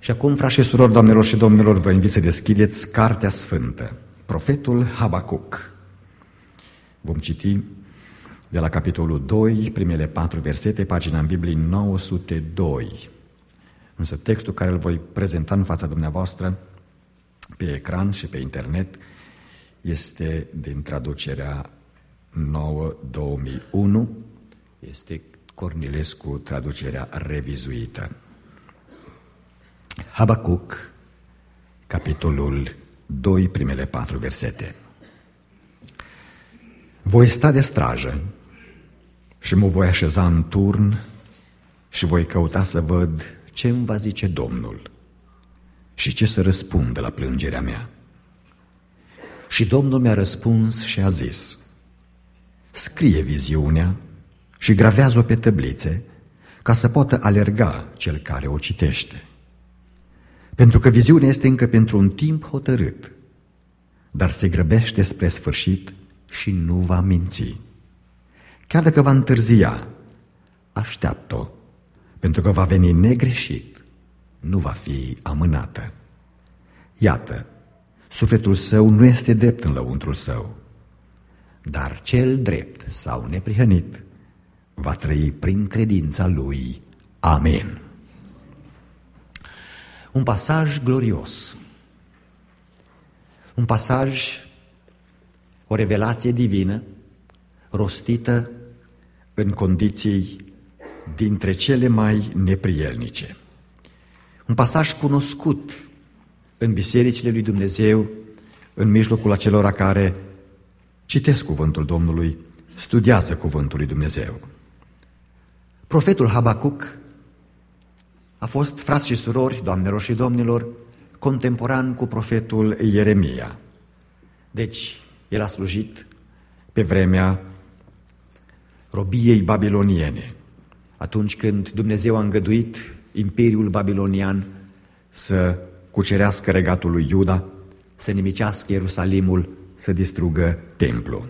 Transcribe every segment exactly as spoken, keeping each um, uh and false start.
Și acum, frați și surori, doamnelor și domnilor, vă invit să deschideți Cartea Sfântă, Profetul Habacuc. Vom citi de la capitolul doi, primele patru versete, pagina în Biblie nouă sute doi. Însă textul care îl voi prezenta în fața dumneavoastră pe ecran și pe internet este din traducerea nouă două mii unu, este Cornilescu, traducerea revizuită. Habacuc, capitolul doi, primele patru versete. Voi sta de strajă și mă voi așeza în turn și voi căuta să văd ce îmi va zice Domnul și ce să răspundă la plângerea mea. Și Domnul mi-a răspuns și a zis: scrie viziunea și gravează-o pe tăblițe, ca să poată alerga cel care o citește. Pentru că viziunea este încă pentru un timp hotărât, dar se grăbește spre sfârșit și nu va minți. Chiar dacă va întârzia, așteaptă-o, pentru că va veni negreșit, nu va fi amânată. Iată, sufletul său nu este drept în lăuntrul său, dar cel drept sau neprihănit va trăi prin credința lui. Amen. Un pasaj glorios, un pasaj, o revelație divină, rostită în condiții dintre cele mai neprielnice. Un pasaj cunoscut în bisericile lui Dumnezeu, în mijlocul acelora care citesc cuvântul Domnului, studiază cuvântul lui Dumnezeu. Profetul Habacuc a fost, frați și surori, doamnelor și domnilor, contemporan cu profetul Ieremia. Deci, el a slujit pe vremea robiei babiloniene, atunci când Dumnezeu a îngăduit Imperiul Babilonian să cucerească regatul lui Iuda, să nimicească Ierusalimul, să distrugă templul.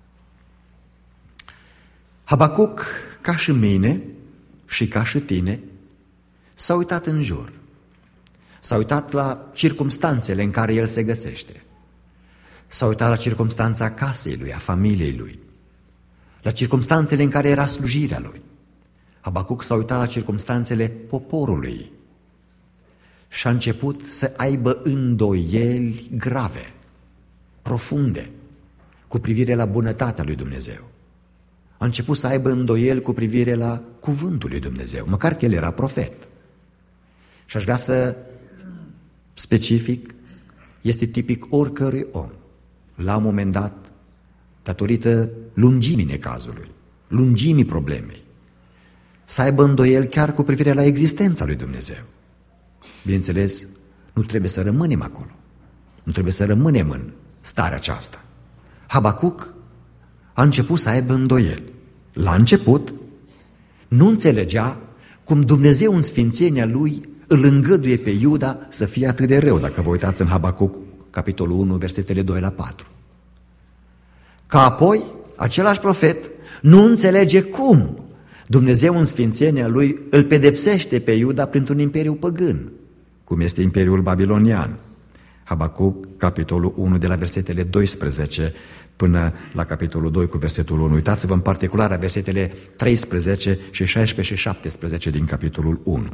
Habacuc, ca și mine și ca și tine, s-a uitat în jur, s-a uitat la circumstanțele în care el se găsește, s-a uitat la circumstanța casei lui, a familiei lui, la circumstanțele în care era slujirea lui. Habacuc s-a uitat la circumstanțele poporului și a început să aibă îndoieli grave, profunde, cu privire la bunătatea lui Dumnezeu. A început să aibă îndoieli cu privire la cuvântul lui Dumnezeu, măcar că el era profet. Și aș vrea să specific, este tipic oricărui om, la un moment dat, datorită lungimii necazului, lungimii problemei, să aibă îndoieli chiar cu privire la existența lui Dumnezeu. Bineînțeles, nu trebuie să rămânem acolo, nu trebuie să rămânem în starea aceasta. Habacuc a început să aibă îndoieli. La început nu înțelegea cum Dumnezeu în sfințenia lui îl îngăduie pe Iuda să fie atât de rău, dacă vă uitați în Habacuc, capitolul unu, versetele doi la patru. Ca apoi, același profet nu înțelege cum Dumnezeu în sfințenia lui îl pedepsește pe Iuda printr-un imperiu păgân, cum este Imperiul Babilonian. Habacuc, capitolul unu, de la versetele doisprezece până la capitolul doi cu versetul unu. Uitați-vă în particular la versetele treisprezece și șaisprezece și șaptesprezece din capitolul unu.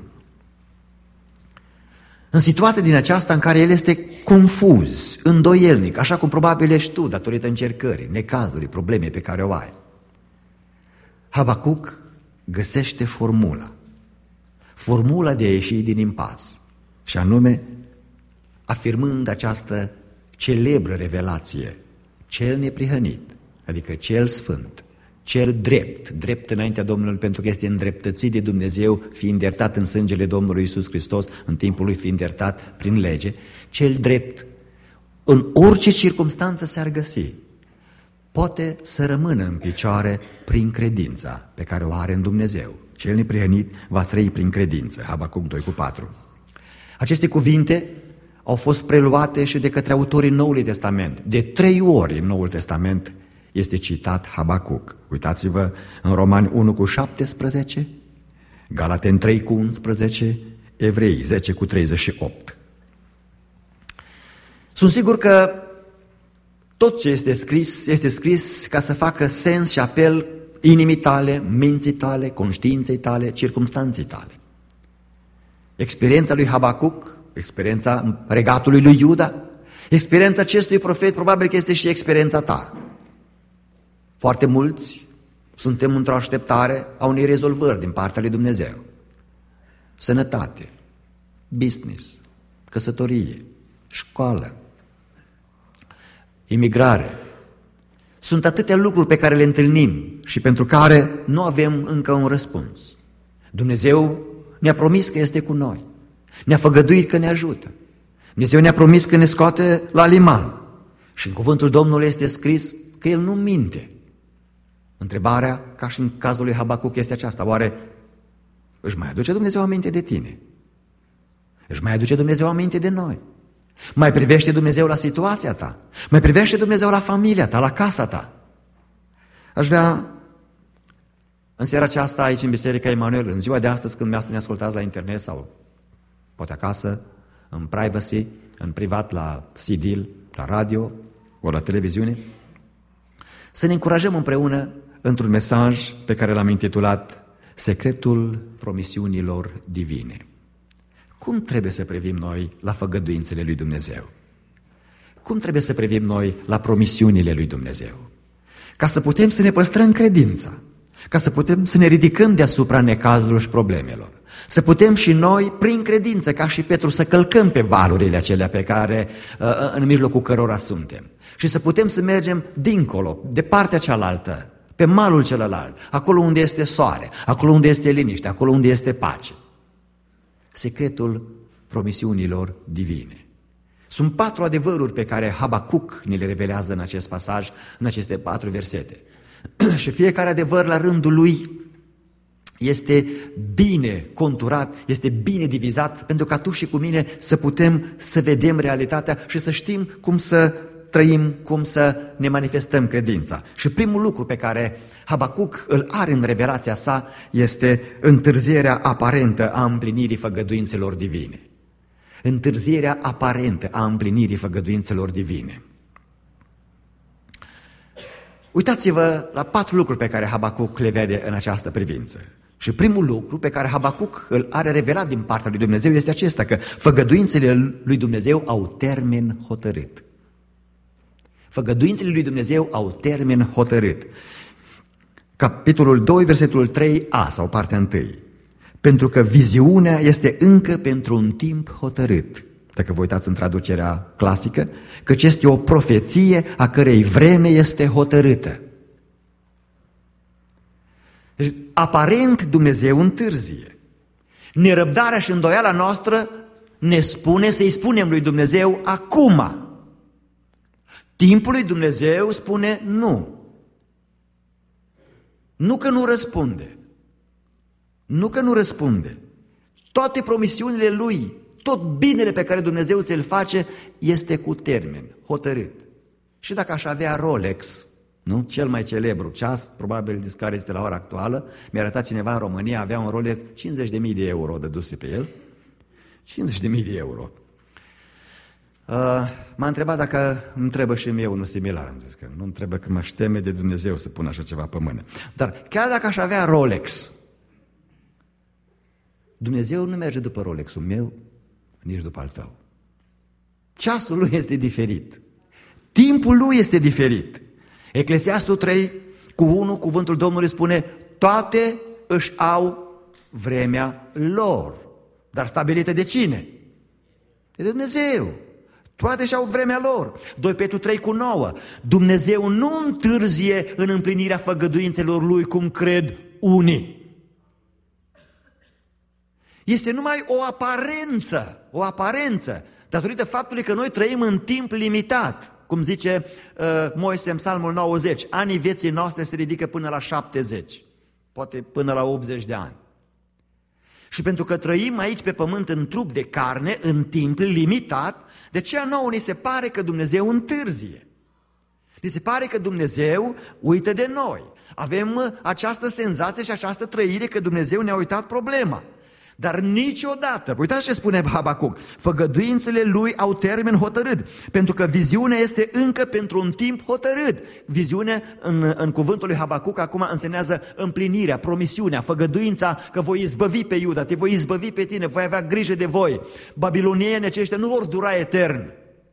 În situația din aceasta în care el este confuz, îndoielnic, așa cum probabil ești tu, datorită încercării, necazurii, problemei pe care o ai, Habacuc găsește formula, formula de a ieși din impas, și anume afirmând această celebră revelație: cel neprihănit, adică cel sfânt, cel drept, drept înaintea Domnului, pentru că este îndreptățit de Dumnezeu, fiind iertat în sângele Domnului Iisus Hristos, în timpul lui fiind iertat prin lege, cel drept, în orice circumstanță s-ar găsi, poate să rămână în picioare prin credința pe care o are în Dumnezeu. Cel neprihănit va trăi prin credință. Habacuc doi cu patru. Aceste cuvinte au fost preluate și de către autorii Noului Testament. De trei ori în Noul Testament este citat Habacuc. Uitați-vă în Romani unu cu șaptesprezece, Galateni trei cu unsprezece, Evrei zece cu treizeci și opt. Sunt sigur că tot ce este scris, este scris ca să facă sens și apel inimii tale, minții tale, conștiinței tale, circumstanței tale. Experiența lui Habacuc, experiența regatului lui Iuda, experiența acestui profet probabil că este și experiența ta. Foarte mulți suntem într-o așteptare a unei rezolvări din partea lui Dumnezeu. Sănătate, business, căsătorie, școală, imigrare. Sunt atâtea lucruri pe care le întâlnim și pentru care nu avem încă un răspuns. Dumnezeu ne-a promis că este cu noi. Ne-a făgăduit că ne ajută. Dumnezeu ne-a promis că ne scoate la liman. Și în cuvântul Domnului este scris că El nu minte. Întrebarea, ca și în cazul lui Habacuc, este aceasta. Oare își mai aduce Dumnezeu aminte de tine? Își mai aduce Dumnezeu aminte de noi? Mai privește Dumnezeu la situația ta? Mai privește Dumnezeu la familia ta, la casa ta? Aș vrea în seara aceasta aici în Biserica Emanuel, în ziua de astăzi când mi-ați ne ascultați la internet sau poate acasă, în privacy, în privat, la C D, la radio, ori la televiziune, să ne încurajăm împreună într-un mesaj pe care l-am intitulat Secretul promisiunilor divine. Cum trebuie să privim noi la făgăduințele lui Dumnezeu? Cum trebuie să privim noi la promisiunile lui Dumnezeu? Ca să putem să ne păstrăm credința, ca să putem să ne ridicăm deasupra necazurilor și problemelor, să putem și noi, prin credință, ca și Petru, să călcăm pe valurile acelea pe care, în mijlocul cărora suntem și să putem să mergem dincolo, de partea cealaltă, pe malul celălalt, acolo unde este soare, acolo unde este liniște, acolo unde este pace. Secretul promisiunilor divine. Sunt patru adevăruri pe care Habacuc ne le revelează în acest pasaj, în aceste patru versete. Și fiecare adevăr la rândul lui este bine conturat, este bine divizat, pentru ca tu și cu mine să putem să vedem realitatea și să știm cum să trăim, cum să ne manifestăm credința. Și primul lucru pe care Habacuc îl are în revelația sa este întârzierea aparentă a împlinirii făgăduințelor divine. Întârzierea aparentă a împlinirii făgăduințelor divine. Uitați-vă la patru lucruri pe care Habacuc le vede în această privință. Și primul lucru pe care Habacuc îl are revelat din partea lui Dumnezeu este acesta, că făgăduințele lui Dumnezeu au termen hotărât. Făgăduințele lui Dumnezeu au termen hotărât. Capitolul doi, versetul trei a sau partea întâi. Pentru că viziunea este încă pentru un timp hotărât. Dacă vă uitați în traducerea clasică, căci este o profeție a cărei vreme este hotărâtă. Deci, aparent Dumnezeu întârzie. Nerăbdarea și îndoiala noastră ne spune să-i spunem lui Dumnezeu acum. Timpul lui Dumnezeu spune nu. Nu că nu răspunde. Nu că nu răspunde. Toate promisiunile Lui, tot binele pe care Dumnezeu ți-l face, este cu termen, hotărât. Și dacă aș avea Rolex, nu? Cel mai celebru ceas, probabil care este la ora actuală, mi-a arătat cineva în România, avea un Rolex, cincizeci de mii de euro dăduse pe el. cincizeci de mii de euro. Uh, m-a întrebat dacă îmi trebuie și mie unul similar. Am zis că nu îmi trebuie, că mă teme de Dumnezeu să pun așa ceva pe mână. Dar chiar dacă aș avea Rolex, Dumnezeu nu merge după Rolexul meu, nici după al tău. Ceasul lui este diferit. Timpul lui este diferit. Eclesiastul trei cu unu, cuvântul Domnului spune, toate își au vremea lor. Dar stabilită de cine? De Dumnezeu. Toate își au vremea lor. doi Petru trei cu nouă. Dumnezeu nu întârzie în împlinirea făgăduințelor lui, cum cred unii. Este numai o aparență, o aparență, datorită faptului că noi trăim în timp limitat. Cum zice uh, Moise în Psalmul nouăzeci, anii vieții noastre se ridică până la șaptezeci, poate până la optzeci de ani. Și pentru că trăim aici pe pământ în trup de carne, în timp limitat, de aceea nouă ni se pare că Dumnezeu întârzie. Ni se pare că Dumnezeu uită de noi. Avem această senzație și această trăire că Dumnezeu ne-a uitat problema. Dar niciodată, uitați ce spune Habacuc, făgăduințele lui au termen hotărât, pentru că viziunea este încă pentru un timp hotărât. Viziunea în, în cuvântul lui Habacuc acum însemnează împlinirea, promisiunea, făgăduința că voi izbăvi pe Iuda, te voi izbăvi pe tine, voi avea grijă de voi. Babilonienii aceștia nu vor dura etern.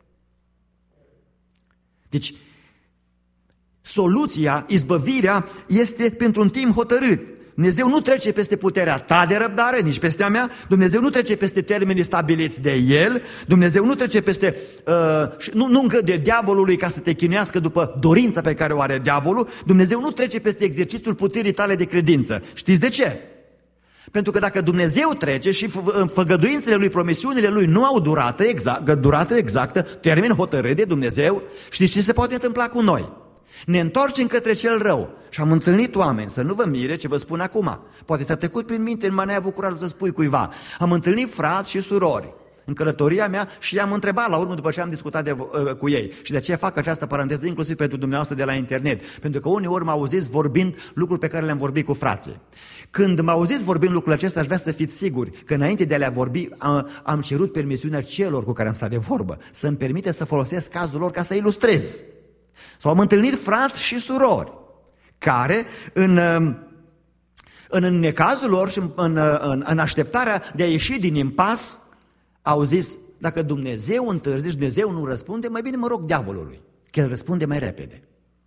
Deci, soluția, izbăvirea este pentru un timp hotărât. Dumnezeu nu trece peste puterea ta de răbdare, nici peste a mea. Dumnezeu nu trece peste termenii stabiliți de El. Dumnezeu nu trece peste, uh, nu, nu îngăduie diavolului ca să te chinuiască după dorința pe care o are diavolul. Dumnezeu nu trece peste exercițiul puterii tale de credință. Știți de ce? Pentru că dacă Dumnezeu trece și făgăduințele Lui, promisiunile Lui nu au durată, exact, durată exactă, termen hotărât de Dumnezeu, știți ce se poate întâmpla cu noi? Ne întoarcem către cel rău și am întâlnit oameni, să nu vă mire ce vă spun acum. Poate te-a trecut prin minte, nu mai ai avut curajul să spui cuiva. Am întâlnit frați și surori în călătoria mea și i-am întrebat la urmă după ce am discutat de, uh, cu ei. Și de aceea fac această paranteză inclusiv pentru dumneavoastră de la internet. Pentru că uneori mă auziți vorbind lucruri pe care le-am vorbit cu frații. Când mă auziți vorbind lucrurile acestea, aș vrea să fiți siguri că înainte de a le vorbi am, am cerut permisiunea celor cu care am stat de vorbă să-mi permite să folosesc cazul lor ca să ilustrez. Sau am întâlnit frați și surori care în, în necazul lor și în, în, în așteptarea de a ieși din impas au zis, dacă Dumnezeu întârzie și Dumnezeu nu răspunde, mai bine mă rog diavolului, că El răspunde mai repede.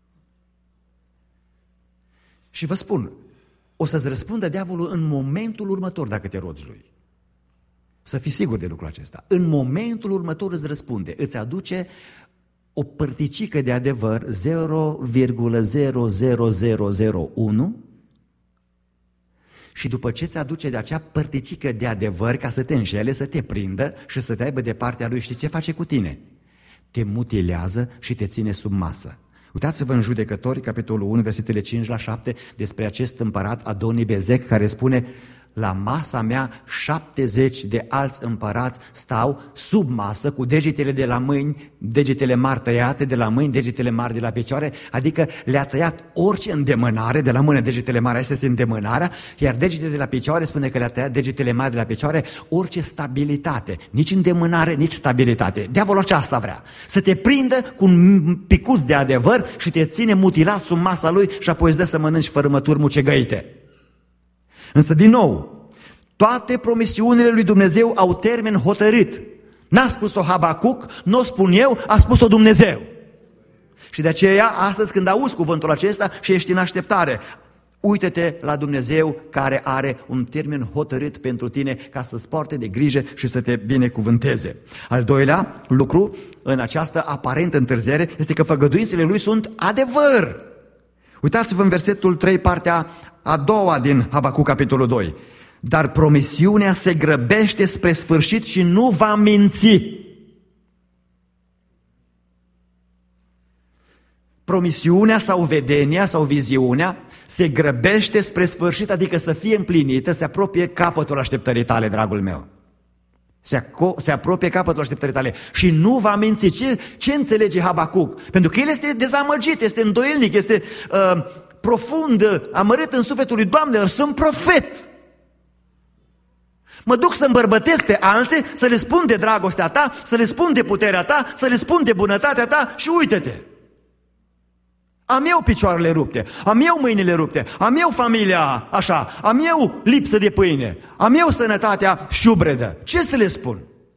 Și vă spun, o să-ți răspundă diavolul în momentul următor dacă te rogi lui. Să fii sigur de lucrul acesta. În momentul următor îți răspunde, îți aduce o părticică de adevăr zero virgulă zero zero zero zero unu și după ce ți aduce de acea părticică de adevăr ca să te înșele, să te prindă și să te aibă de partea lui, știi ce face cu tine? Te mutilează și te ține sub masă. Uitați-vă în Judecători, capitolul unu, versetele cinci la șapte, despre acest împărat Adoni-Bezec care spune: la masa mea șaptezeci de alți împărați stau sub masă cu degetele de la mâini, degetele mari tăiate de la mâini, degetele mari de la picioare, adică le-a tăiat orice îndemânare de la mână, degetele mari, asta este îndemânarea, iar degetele de la picioare spune că le-a tăiat degetele mari de la picioare, orice stabilitate, nici îndemânare, nici stabilitate. Diavolul aceasta vrea, să te prindă cu un picuț de adevăr și te ține mutilat sub masa lui și apoi îți dă să mănânci fărâmături mucegăite. Însă, din nou, toate promisiunile lui Dumnezeu au termen hotărât. N-a spus-o Habacuc, nu o spun eu, a spus-o Dumnezeu. Și de aceea, astăzi când auzi cuvântul acesta și ești în așteptare, uită-te la Dumnezeu care are un termen hotărât pentru tine ca să-ți poarte de grijă și să te binecuvânteze. Al doilea lucru în această aparentă întârziere este că făgăduințele lui sunt adevăr. Uitați-vă în versetul trei, partea a doua din Habacuc, capitolul doi. Dar promisiunea se grăbește spre sfârșit și nu va minți. Promisiunea sau vedenia sau viziunea se grăbește spre sfârșit, adică să fie împlinită, se apropie capătul așteptării tale, dragul meu. Se, se apropie capătul așteptării tale și nu va minți. Ce, ce înțelege Habacuc? Pentru că el este dezamăgit, este îndoielnic, este uh, profund amărât în sufletul lui: Doamne, sunt profet. Mă duc să îmbărbătesc pe alții, să le spun de dragostea ta, să le spun de puterea ta, să le spun de bunătatea ta și uite-te. Am eu picioarele rupte, am eu mâinile rupte, am eu familia așa, am eu lipsă de pâine, am eu sănătatea șubredă. Ce să le spun?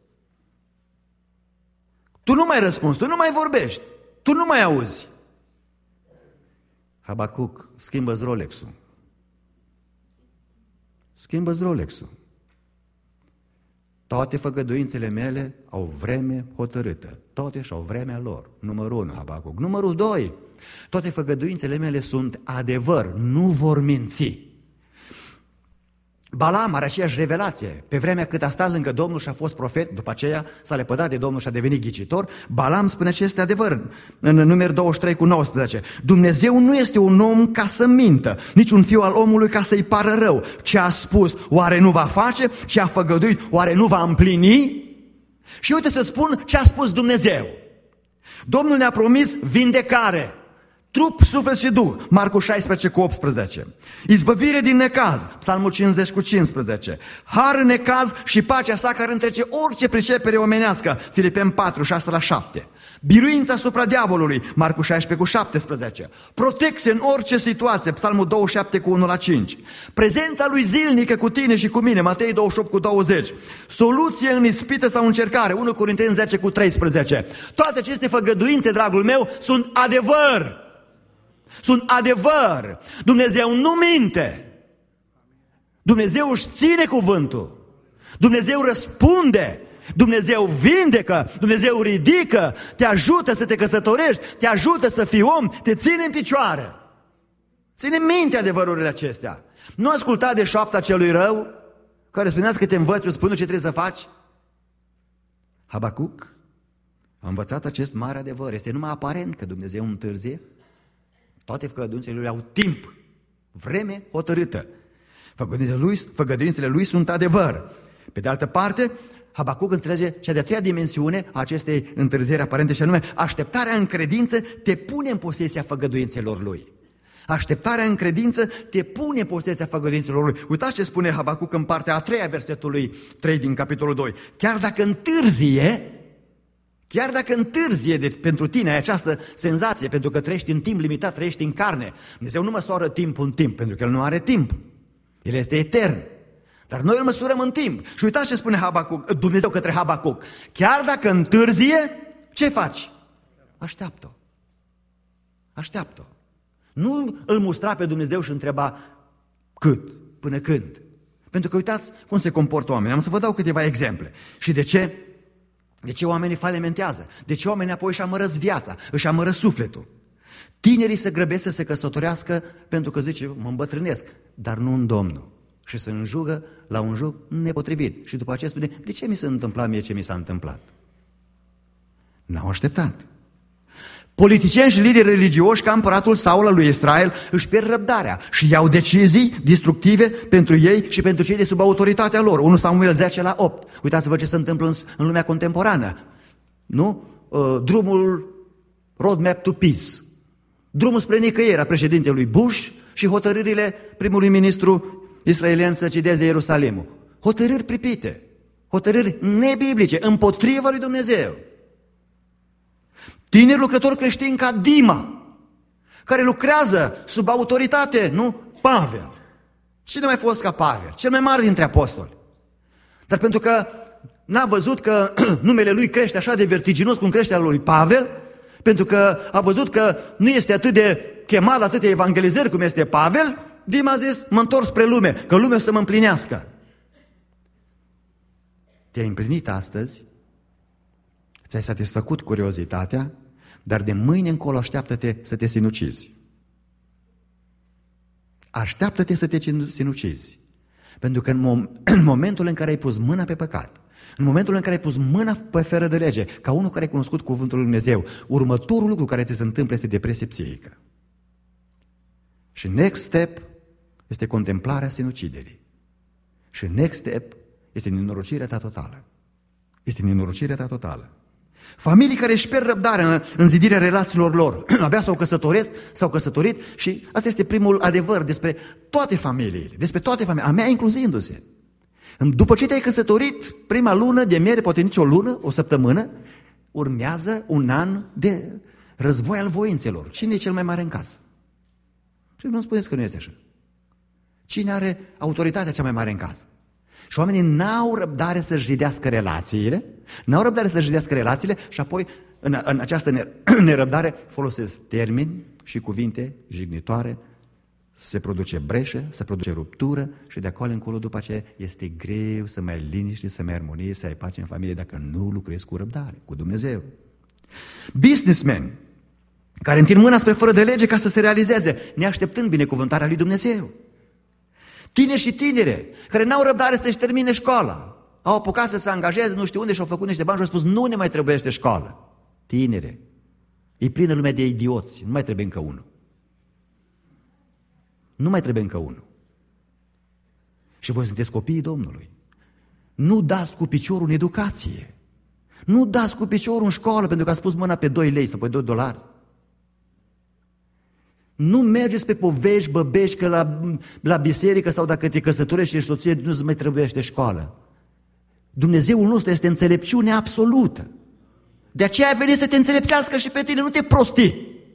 Tu nu mai răspunzi, tu nu mai vorbești, tu nu mai auzi. Habacuc, schimbă-ți Rolex-ul. Schimbă-ți Rolex-ul. Toate făgăduințele mele au vreme hotărâtă. Toate și-au vremea lor. Numărul unu, Habacuc. Numărul doi, toate făgăduințele mele sunt adevăr, nu vor minți. Balaam are aceeași revelație. Pe vremea cât a stat lângă Domnul și a fost profet, după aceea s-a lepădat de Domnul și a devenit ghicitor, Balaam spune că este adevăr. În numeri douăzeci și trei cu nouăsprezece. Dumnezeu nu este un om ca să mintă, nici un fiu al omului ca să-i pară rău. Ce a spus, oare nu va face? Ce a făgăduit, oare nu va împlini? Și uite să-ți spun ce a spus Dumnezeu. Domnul ne-a promis vindecare. Trup, suflet și duh, Marcu șaisprezece cu optsprezece. Izbăvire din necaz, Psalmul cincizeci cu cincisprezece. Har în necaz și pacea sa care întrece orice pricepere omenească, Filipeni patru, șase la șapte. Biruința asupra diavolului, Marcu șaisprezece cu șaptesprezece. Protecție în orice situație, Psalmul douăzeci și șapte cu unu la cinci. Prezența lui zilnică cu tine și cu mine, Matei douăzeci și opt cu douăzeci. Soluție în ispită sau încercare, unu Corinteni zece cu treisprezece. Toate aceste făgăduințe, dragul meu, sunt adevăr. Sunt adevăr. Dumnezeu nu minte. Dumnezeu își ține cuvântul. Dumnezeu răspunde. Dumnezeu vindecă. Dumnezeu ridică. Te ajută să te căsătorești. Te ajută să fii om. Te ține în picioare. Ține minte adevărurile acestea. Nu asculta de șoapta celui rău care spunea că te învăț, eu spun ce trebuie să faci. Habacuc a învățat acest mare adevăr. Este numai aparent că Dumnezeu întârzie. Toate făgăduințele lui au timp, vreme hotărâtă. Făgăduințele lui, făgăduințele lui sunt adevăr. Pe de altă parte, Habacuc înțelege cea de-a treia dimensiune a acestei întârzieri aparente și anume așteptarea în credință te pune în posesia făgăduințelor lui. Așteptarea în credință te pune în posesia făgăduințelor lui. Uitați ce spune Habacuc în partea a treia versetului trei din capitolul doi. Chiar dacă întârzie, Chiar dacă întârzie de, pentru tine ai această senzație, pentru că trăiești în timp limitat, trăiești în carne, Dumnezeu nu măsoară timpul în timp, pentru că El nu are timp. El este etern. Dar noi îl măsurăm în timp. Și uitați ce spune Habacuc, Dumnezeu către Habacuc. Chiar dacă întârzie, ce faci? Așteaptă-o. Așteaptă-o. Nu îl mustra pe Dumnezeu și întreba cât, până când. Pentru că uitați cum se comportă oamenii. Am să vă dau câteva exemple. Și de ce? De ce oamenii falimentează? De ce oamenii apoi își amărăsc viața, își amărăsc sufletul? Tinerii se grăbesc să se căsătorească pentru că zice, mă îmbătrânesc, dar nu în Domnul. Și se înjugă la un joc nepotrivit. Și după aceea spune, de ce mi s-a întâmplat mie ce mi s-a întâmplat? N-au așteptat. Politicieni și lideri religioși ca împăratul Saul al lui Israel își pierd răbdarea și iau decizii destructive pentru ei și pentru cei de sub autoritatea lor. unu Samuel zece la opt. Uitați-vă ce se întâmplă în, în lumea contemporană. Nu? Uh, drumul roadmap to peace. Drumul spre nicăieri a președintelui Bush și hotărârile primului ministru israelian să cedeze Ierusalimul. Hotărâri pripite. Hotărâri nebiblice, împotriva lui Dumnezeu. Tineri lucrători creștini ca Dima, care lucrează sub autoritate, nu? Pavel. Cine mai fost ca Pavel? Cel mai mare dintre apostoli. Dar pentru că n-a văzut că numele lui crește așa de vertiginos cum crește al lui Pavel, pentru că a văzut că nu este atât de chemat la atâtea evangelizări cum este Pavel, Dima a zis, mă întorc spre lume, că lumea o să mă împlinească. Te-ai împlinit astăzi? Ți-ai satisfăcut curiozitatea, dar de mâine încolo așteaptă-te să te sinucizi. Așteaptă-te să te sinucizi. Pentru că în, mom- în momentul în care ai pus mâna pe păcat, în momentul în care ai pus mâna pe fără de lege, ca unul care a cunoscut cuvântul lui Dumnezeu, următorul lucru care ți se întâmplă este depresie psihică. Și next step este contemplarea sinuciderii. Și next step este nenorocirea ta totală. Este nenorocirea ta totală. Familii care își pierd răbdarea în, în zidirea relațiilor lor. Abia s-au căsătoresc, s-au căsătorit și asta este primul adevăr despre toate familiile, despre toate familiile, a mea incluzindu-se. După ce te-ai căsătorit, prima lună de miere, poate nici o lună, o săptămână, urmează un an de război al voințelor. Cine e cel mai mare în casă? Și nu spuneți că nu este așa. Cine are autoritatea cea mai mare în casă? Și oamenii n-au răbdare să-și zidească relațiile, n-au răbdare să-și zidească relațiile și apoi în, în această nerăbdare folosesc termeni și cuvinte jignitoare, se produce breșă, se produce ruptură și de acolo încolo după aceea este greu să mai ai liniște, să mai ai armonie, să ai pace în familie dacă nu lucrezi cu răbdare, cu Dumnezeu. Businessmen care întind mâna spre fără de lege ca să se realizeze, neașteptând binecuvântarea lui Dumnezeu. Tineri și tinere care n-au răbdare să-și termine școala, au apucat să se angajeze nu știu unde și au făcut niște bani și au spus nu ne mai trebuiește școală. Tinere, e plină lumea de idioți, nu mai trebuie încă unul. Nu mai trebuie încă unul. Și voi sunteți copiii Domnului. Nu dați cu piciorul în educație. Nu dați cu piciorul în școală pentru că ați pus mâna pe doi lei sau pe doi dolari. Nu mergeți pe povești, băbești, că la, la biserică sau dacă te căsătorești și ești soție, nu-ți mai trebuiește școală. Dumnezeul nostru este înțelepciune absolută. De aceea a venit să te înțelepțească și pe tine, nu te prosti.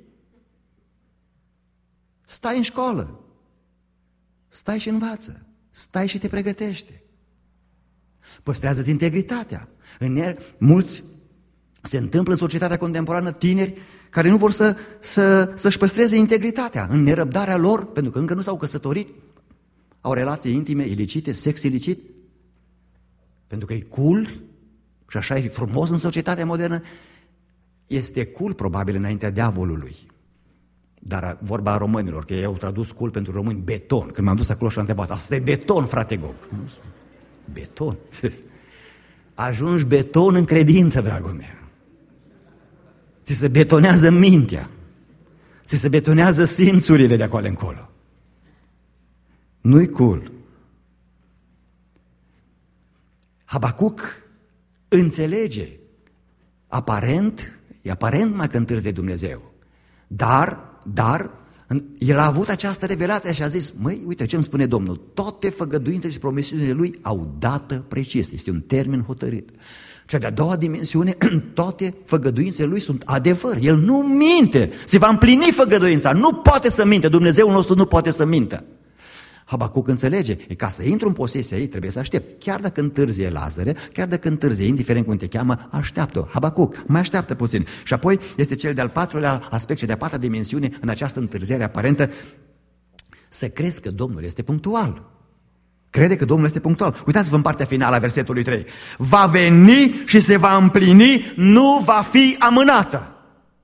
Stai în școală. Stai și învață. Stai și te pregătește. Păstrează-ți integritatea. În ea, mulți se întâmplă în societatea contemporană tineri care nu vor să, să, să-și păstreze integritatea în nerăbdarea lor, pentru că încă nu s-au căsătorit, au relații intime, ilicite, sex ilicit, pentru că e cool și așa e frumos în societatea modernă. Este cool probabil înaintea diavolului. Dar vorba a românilor, că ei au tradus cool pentru români beton. Când m-am dus acolo și am întrebat, asta e beton, frate Gog. Beton? Ajungi beton în credință, dragul meu. Ți se betonează mintea. Ți se betonează simțurile de acolo încolo. Nu-i cool. Habacuc înțelege. Aparent, e aparent mai că întârzie Dumnezeu. Dar, dar, el a avut această revelație și a zis, măi, uite ce îmi spune Domnul, toate făgăduințele și promisiunile lui au dată precis. Este un termen hotărât. Cea de-a doua dimensiune, toate făgăduințele lui sunt adevăr. El nu minte. Se va împlini făgăduința. Nu poate să minte. Dumnezeul nostru nu poate să mintă. Habacuc înțelege. E ca să intru în posesia ei, trebuie să aștept. Chiar dacă întârzie Lazare, chiar dacă întârzie, indiferent cum te cheamă, așteaptă. Habacuc, mai așteaptă puțin. Și apoi este cel de-al patrulea aspect și de-a patra dimensiune în această întârziere aparentă. Să crezi că Domnul este punctual. Crede că Domnul este punctual. Uitați-vă în partea finală a versetului trei. Va veni și se va împlini, nu va fi amânată.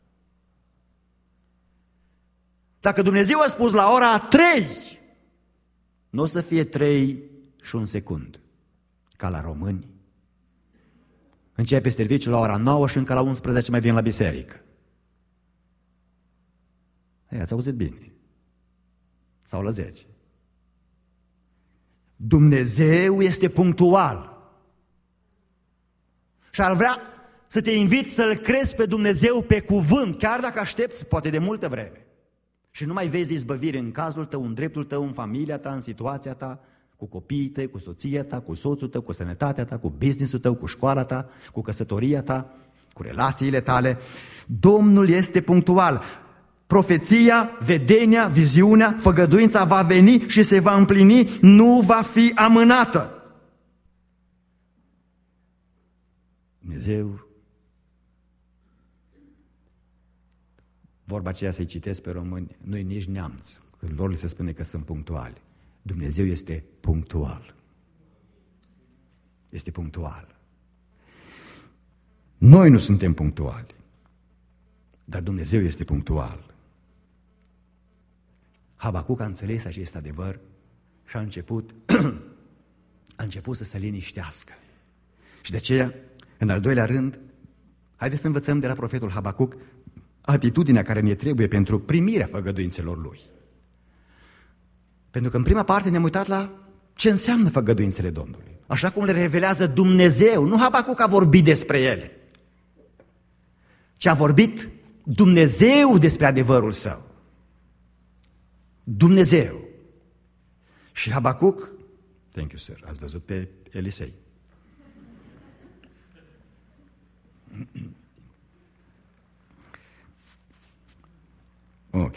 Dacă Dumnezeu a spus la ora trei, nu o să fie trei și un secund, ca la români. Începe serviciul la ora nouă și încă la unsprezece mai vin la biserică. Ei, ați auzit bine. Sau la zece. Dumnezeu este punctual. Și ar vrea să te invit să-L crezi pe Dumnezeu pe cuvânt, chiar dacă aștepți, poate de multă vreme. Și nu mai vezi izbăvire în cazul tău, în dreptul tău, în familia ta, în situația ta, cu copiii tăi, cu soția ta, cu soțul tău, cu sănătatea ta, cu business-ul tău, cu școala ta, cu căsătoria ta, cu relațiile tale. Domnul este punctual. Profeția, vedenia, viziunea, făgăduința va veni și se va împlini, nu va fi amânată. Dumnezeu, vorba aceea să-i citesc pe români, nu-i nici neamț, că lor li se spune că sunt punctuali. Dumnezeu este punctual. Este punctual. Noi nu suntem punctuali, dar Dumnezeu este punctual. Habacuc a înțeles acest adevăr și a început, a început să se liniștească. Și de aceea, în al doilea rând, haideți să învățăm de la profetul Habacuc atitudinea care ne trebuie pentru primirea făgăduințelor lui. Pentru că în prima parte ne-am uitat la ce înseamnă făgăduințele Domnului. Așa cum le revelează Dumnezeu. Nu Habacuc a vorbit despre ele, ci a vorbit Dumnezeu despre adevărul său. Dumnezeu. Și Habacuc, thank you sir, ați văzut pe Elisei. Ok.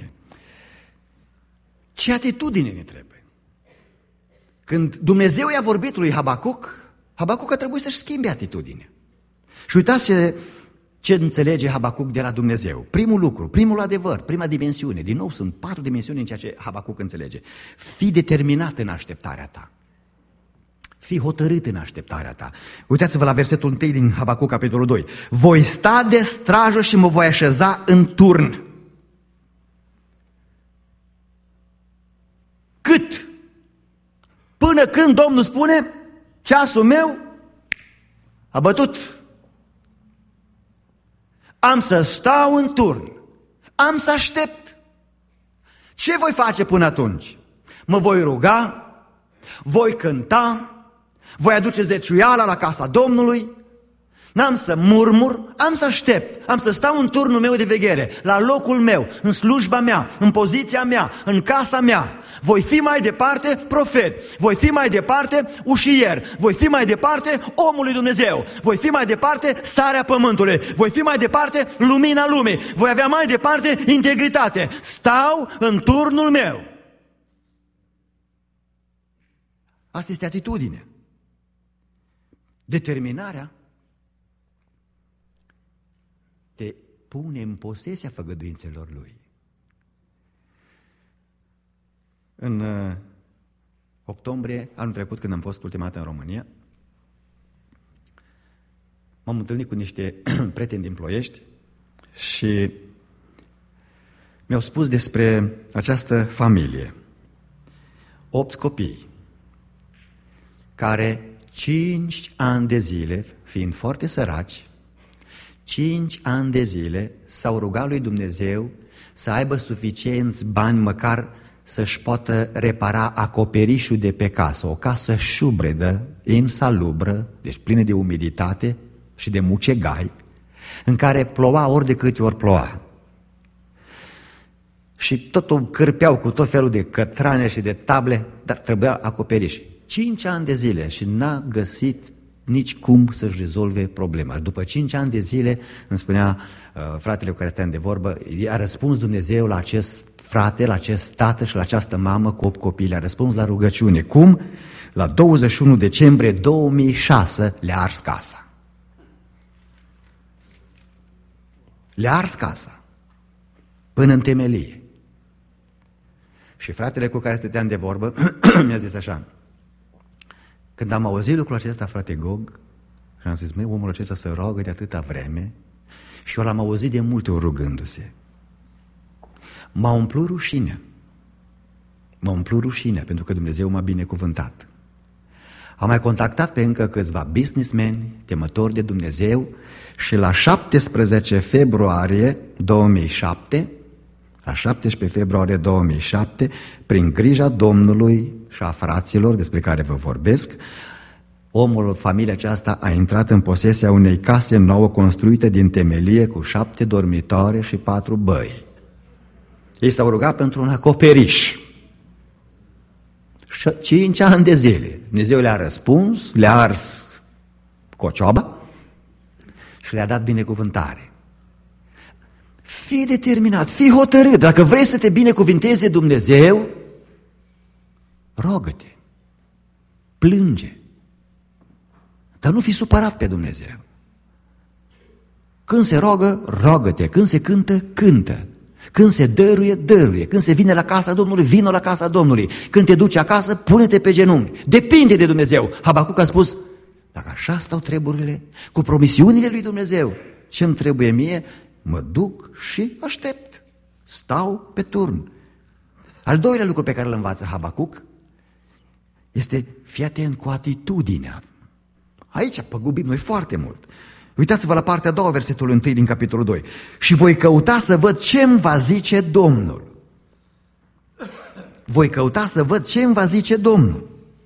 Ce atitudine ne trebuie? Când Dumnezeu i-a vorbit lui Habacuc, Habacuc a trebuit să-și schimbe atitudinea. Și uitați ce, ce înțelege Habacuc de la Dumnezeu. Primul lucru, primul adevăr, prima dimensiune. Din nou, sunt patru dimensiuni în ceea ce Habacuc înțelege. Fii determinat în așteptarea ta. Fii hotărât în așteptarea ta. Uitați-vă la versetul unu din Habacuc, capitolul doi. Voi sta de strajă și mă voi așeza în turn. Cât? Până când Domnul spune, ceasul meu a bătut. Am să stau în turn. Am să aștept. Ce voi face până atunci? Mă voi ruga, voi cânta, voi aduce zeciuiala la casa Domnului, N-am să murmur, am să aștept, am să stau în turnul meu de veghere, la locul meu, în slujba mea, în poziția mea, în casa mea. Voi fi mai departe profet, voi fi mai departe ușier, voi fi mai departe omul lui Dumnezeu, voi fi mai departe sarea pământului, voi fi mai departe lumina lumii, voi avea mai departe integritate. Stau în turnul meu. Asta este atitudine. Determinarea te pune în posesia făgăduințelor Lui. În uh, octombrie, anul trecut, când am fost ultima dată în România, m-am întâlnit cu niște prieteni din Ploiești și mi-au spus despre această familie. Opt copii care cinci ani de zile, fiind foarte săraci, cinci ani de zile s-au rugat lui Dumnezeu să aibă suficienți bani măcar să-și poată repara acoperișul de pe casă, o casă șubredă, insalubră, deci plină de umiditate și de mucegai, în care ploua ori de câte ori ploua. Și tot o cârpeau cu tot felul de cătrane și de table, dar trebuia acoperiș. Cinci ani de zile și n-a găsit nici cum să-și rezolve problema. După cinci ani de zile, îmi spunea uh, fratele cu care stăteam de vorbă, a răspuns Dumnezeu la acest frate, la acest tată și la această mamă cu opt copii, le-a răspuns la rugăciune. Cum? La douăzeci și unu decembrie două mii șase le-a ars casa. Le-a ars casa până în temelie. Și fratele cu care stăteam de vorbă mi-a zis așa: când am auzit lucrul acesta, frate Gog, și am zis, măi, omul acesta se roagă de atâta vreme și eu l-am auzit de multe ori rugându-se. M-a umplut rușinea. M-a umplut rușinea pentru că Dumnezeu m-a binecuvântat. Am mai contactat pe încă câțiva businessmeni, temători de Dumnezeu și la șaptesprezece februarie două mii șapte, la șaptesprezece februarie două mii șapte, prin grija Domnului și a fraților despre care vă vorbesc, omul, familia aceasta a intrat în posesia unei case nouă construite din temelie cu șapte dormitoare și patru băi. Ei s-au rugat pentru un acoperiș. Cinci ani de zile. Dumnezeu le-a răspuns, le-a ars cocioaba și le-a dat binecuvântare. Fii determinat, fii hotărât. Dacă vrei să te binecuvinteze Dumnezeu, rogă-te, plânge, dar nu fi supărat pe Dumnezeu. Când se rogă, rogă-te, când se cântă, cântă. Când se dăruie, dăruie. Când se vine la casa Domnului, vină la casa Domnului. Când te duci acasă, pune-te pe genunchi. Depinde de Dumnezeu. Habacuc a spus, dacă așa stau treburile, cu promisiunile lui Dumnezeu, ce-mi trebuie mie, mă duc și aștept. Stau pe turn. Al doilea lucru pe care îl învață Habacuc este, fii atent cu atitudinea. Aici păgubim noi foarte mult. Uitați-vă la partea a doua, versetul unu din capitolul doi. Și voi căuta să văd ce-mi va zice Domnul. Voi căuta să văd ce-mi va zice Domnul.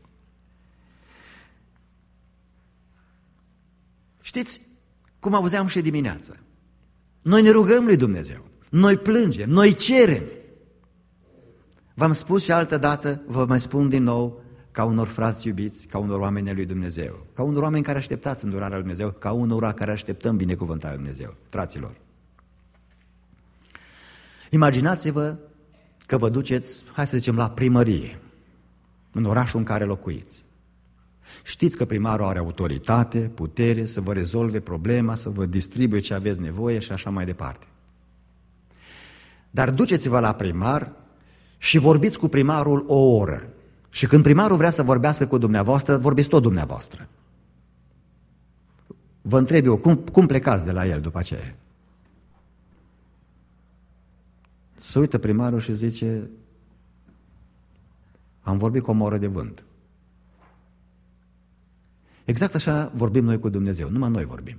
Știți, cum auzeam și dimineața, noi ne rugăm lui Dumnezeu, noi plângem, noi cerem. V-am spus și altă dată, vă mai spun din nou, ca unor frați iubiți, ca unor oameni ai lui Dumnezeu, ca unor oameni care așteptați îndurarea lui Dumnezeu, ca unora care așteptăm binecuvântarea lui Dumnezeu, fraților. Imaginați-vă că vă duceți, hai să zicem, la primărie, în orașul în care locuiți. Știți că primarul are autoritate, putere să vă rezolve problema, să vă distribuie ce aveți nevoie și așa mai departe. Dar duceți-vă la primar și vorbiți cu primarul o oră. Și când primarul vrea să vorbească cu dumneavoastră, vorbiți tot dumneavoastră. Vă întreb eu, cum, cum plecați de la el după aceea? Se uită primarul și zice, am vorbit cu o moră de vânt. Exact așa vorbim noi cu Dumnezeu, numai noi vorbim.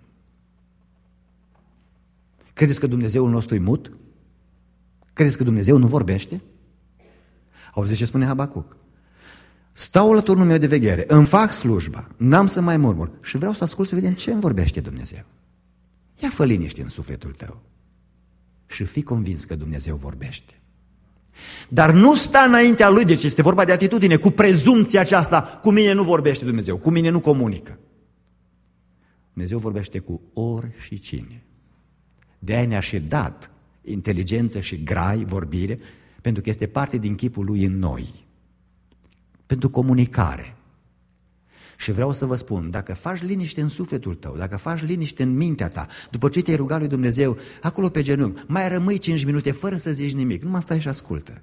Credeți că Dumnezeul nostru e mut? Credeți că Dumnezeu nu vorbește? Auziți ce spune Habacuc? stau la turnul meu de veghere, îmi fac slujba, n-am să mai murmur și vreau să ascult să vedem ce îmi vorbește Dumnezeu. Ia fă liniște în sufletul tău și fii convins că Dumnezeu vorbește. Dar nu sta înaintea Lui, deci este vorba de atitudine, cu prezumția aceasta, cu mine nu vorbește Dumnezeu, cu mine nu comunică. Dumnezeu vorbește cu ori și cine. De-aia ne-a și dat inteligență și grai, vorbire, pentru că este parte din chipul Lui în noi. Pentru comunicare. Și vreau să vă spun, dacă faci liniște în sufletul tău, dacă faci liniște în mintea ta, după ce te-ai rugat lui Dumnezeu, acolo pe genunchi, mai rămâi cinci minute fără să zici nimic, numai stai și ascultă.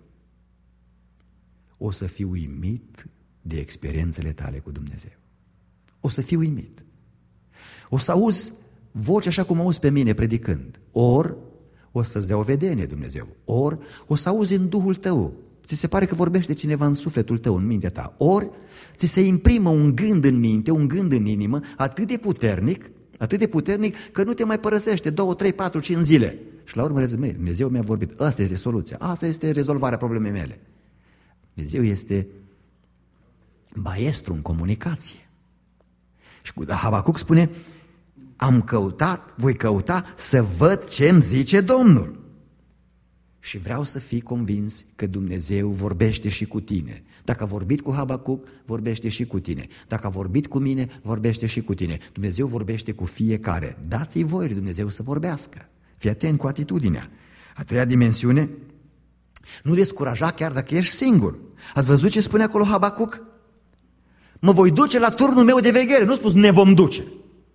O să fii uimit de experiențele tale cu Dumnezeu. O să fii uimit. O să auzi voce așa cum auzi pe mine predicând. Ori o să-ți dea o vedenie Dumnezeu. Ori o să auzi în Duhul tău. Ți se pare că vorbește cineva în sufletul tău, în mintea ta. Ori ți se imprimă un gând în minte, un gând în inimă, atât de puternic, atât de puternic că nu te mai părăsește două, trei, patru, cinci zile. Și la urmă zici, Dumnezeu mi-a vorbit, asta este soluția, asta este rezolvarea problemei mele. Dumnezeu este maestru în comunicație. Și Habacuc spune, am căutat, voi căuta să văd ce îmi zice Domnul. Și vreau să fii convins că Dumnezeu vorbește și cu tine. Dacă a vorbit cu Habacuc, vorbește și cu tine. Dacă a vorbit cu mine, vorbește și cu tine. Dumnezeu vorbește cu fiecare. Dați-i voie lui Dumnezeu să vorbească. Fii atent cu atitudinea. A treia dimensiune, nu descuraja chiar dacă ești singur. Ați văzut ce spune acolo Habacuc? Mă voi duce la turnul meu de veghere. Nu spus ne vom duce.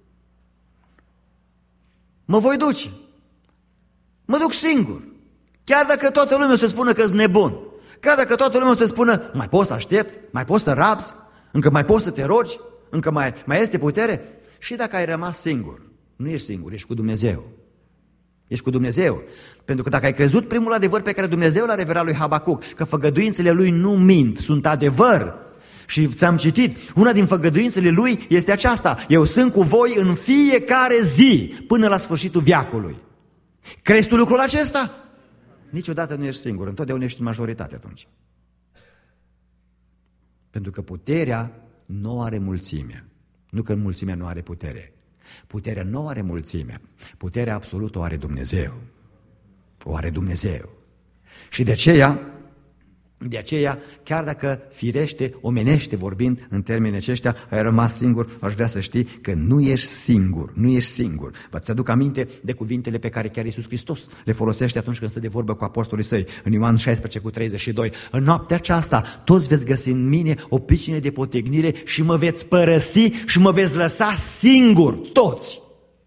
Mă voi duce. Mă duc singur. Chiar dacă toată lumea o să spună că-s nebun, chiar dacă toată lumea o să spună, mai poți să aștepți, mai poți să rabzi, încă mai poți să te rogi, încă mai, mai este putere, și dacă ai rămas singur, nu ești singur, ești cu Dumnezeu. Ești cu Dumnezeu. Pentru că dacă ai crezut primul adevăr pe care Dumnezeu l-a revelat lui Habacuc, că făgăduințele lui nu mint, sunt adevăr, și ți-am citit, una din făgăduințele lui este aceasta, eu sunt cu voi în fiecare zi, până la sfârșitul veacului. Crezi tu lucrul acesta? Niciodată nu ești singur, întotdeauna ești în majoritate atunci. Pentru că puterea nu are mulțimea. Nu că mulțimea nu are putere. Puterea nu are mulțimea. Puterea absolută o are Dumnezeu. O are Dumnezeu. Și de aceea, de aceea, chiar dacă firește, omenește vorbind în termenii aceștia, ai rămas singur, aș vrea să știi că nu ești singur, nu ești singur. Vă-ți aduc aminte de cuvintele pe care chiar Iisus Hristos le folosește atunci când stă de vorbă cu apostolii săi, în Ioan șaisprezece cu treizeci și doi. În noaptea aceasta, toți veți găsi în mine o pricină de potignire și mă veți părăsi și mă veți lăsa singur, toți.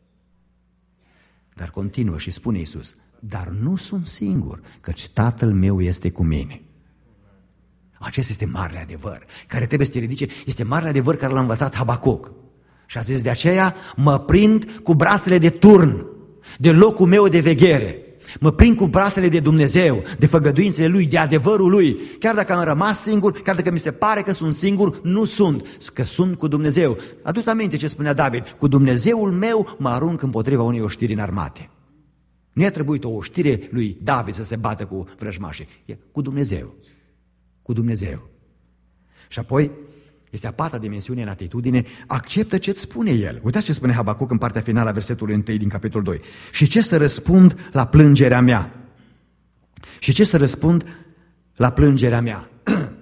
Dar continuă și spune Iisus, dar nu sunt singur, căci Tatăl meu este cu mine. Acesta este marele adevăr, care trebuie să te ridice, este marele adevăr care l-a învățat Habacuc. Și a zis, de aceea mă prind cu brațele de turn, de locul meu de veghere. Mă prind cu brațele de Dumnezeu, de făgăduințele Lui, de adevărul Lui. Chiar dacă am rămas singur, chiar dacă mi se pare că sunt singur, nu sunt, că sunt cu Dumnezeu. Adu-ți aminte ce spunea David, cu Dumnezeul meu mă arunc împotriva unei oștiri înarmate. Nu i-a trebuit o oștire lui David să se bată cu vrăjmașii, e cu Dumnezeu. Cu Dumnezeu. Și apoi este a patra dimensiune în atitudine, acceptă ce-ți spune El. Uitați ce spune Habacuc în partea finală a versetului unu din capitolul doi. Și ce să răspund la plângerea mea? Și ce să răspund la plângerea mea?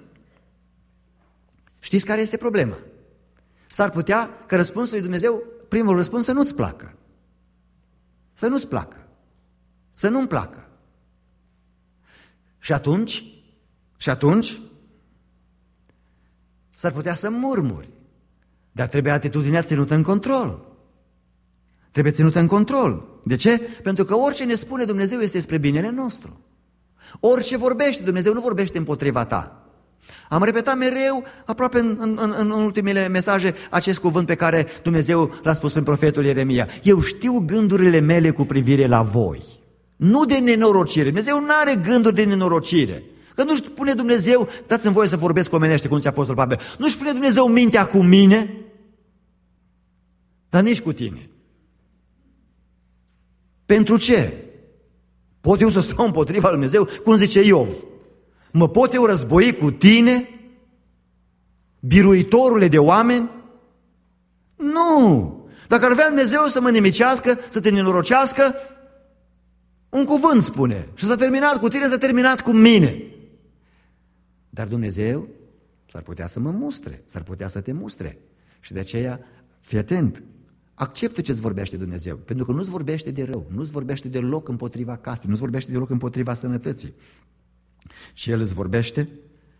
Știți care este problema? S-ar putea că răspunsul lui Dumnezeu, primul răspuns, să nu-ți placă. Să nu-ți placă. Să nu-mi placă. Și atunci Și atunci s-ar putea să murmuri, dar trebuie atitudinea ținută în control. Trebuie ținută în control. De ce? Pentru că orice ne spune Dumnezeu este spre binele nostru. Orice vorbește Dumnezeu nu vorbește împotriva ta. Am repetat mereu, aproape în, în, în, în ultimele mesaje, acest cuvânt pe care Dumnezeu l-a spus prin profetul Ieremia. Eu știu gândurile mele cu privire la voi. Nu de nenorocire. Dumnezeu nu are gânduri de nenorocire. Că nu-și pune Dumnezeu, dați-mi voie să vorbesc omenește, cum zice Apostolul Pavel, nu-și pune Dumnezeu mintea cu mine, dar nici cu tine. Pentru ce? Pot eu să stau împotriva lui Dumnezeu? Cum zice Iov? Mă pot eu război cu tine? Biruitorule de oameni? Nu! Dacă ar vrea Dumnezeu să mă nimicească, să te nenorocească, un cuvânt spune. Și s-a terminat cu tine, s-a terminat cu mine. Dar Dumnezeu s-ar putea să mă mustre, s-ar putea să te mustre. Și de aceea, fii atent, acceptă ce-ți vorbește Dumnezeu, pentru că nu-ți vorbește de rău, nu-ți vorbește deloc împotriva castei, nu-ți vorbește deloc împotriva sănătății. Și El îți vorbește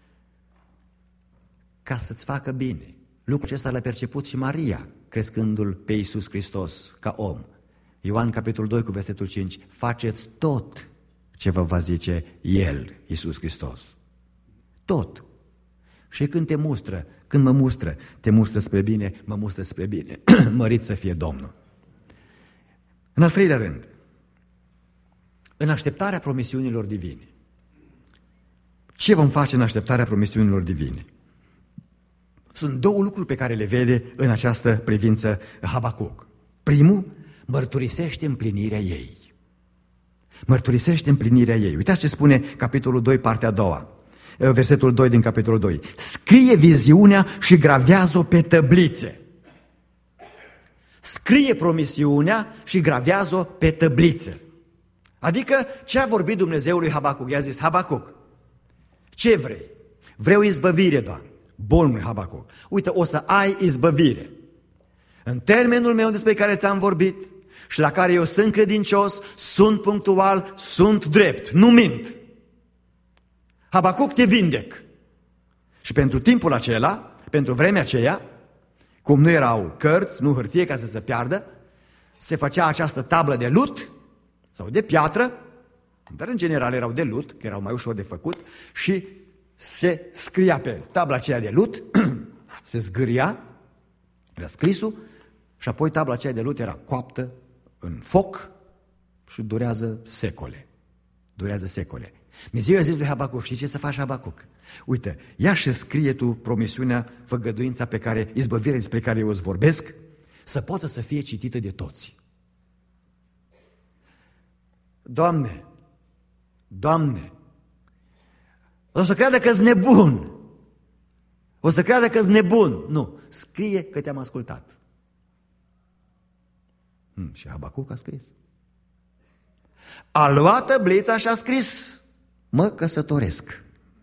ca să-ți facă bine. Lucrul acesta l-a perceput și Maria, crescându-L pe Iisus Hristos ca om. Ioan, capitolul doi, cu versetul cinci, faceți tot ce vă va zice El, Iisus Hristos. Tot. Și când te mustră, când mă mustră, te mustră spre bine, mă mustră spre bine. Mărit să fie Domnul. În al treilea rând, în așteptarea promisiunilor divine. Ce vom face în așteptarea promisiunilor divine? Sunt două lucruri pe care le vede în această privință Habacuc. Primul, mărturisește împlinirea ei. Mărturisește împlinirea ei. Uitați ce spune capitolul doi, partea a doua. Versetul doi din capitolul doi. Scrie viziunea și gravează-o pe tăblițe. Scrie promisiunea și gravează-o pe tăblițe. Adică ce a vorbit Dumnezeu lui Habacuc? I-a zis, Habacuc, ce vrei? Vreau izbăvire, Doamne. Bun, Habacuc. Uite, o să ai izbăvire. În termenul meu despre care ți-am vorbit și la care eu sunt credincios, sunt punctual, sunt drept, nu mint. Habacuc, te vindec. Și pentru timpul acela, pentru vremea aceea, cum nu erau cărți, nu hârtie ca să se piardă, se făcea această tablă de lut sau de piatră, dar în general erau de lut, că erau mai ușor de făcut, și se scria pe tabla aceea de lut, se zgâria, era scrisul, și apoi tabla aceea de lut era coaptă în foc și durează secole. Durează secole. Dumnezeu a zis lui Habacuc, știi ce să faci, Habacuc? Uite, ia și scrie tu promisiunea, făgăduința pe care, izbăvirea despre care eu îți vorbesc, să poată să fie citită de toți. Doamne, Doamne, o să creadă că-s nebun. O să creadă că-s nebun. Nu, scrie că te-am ascultat. Hmm, și Habacuc a scris. A luat tăblița și a scris, mă căsătoresc.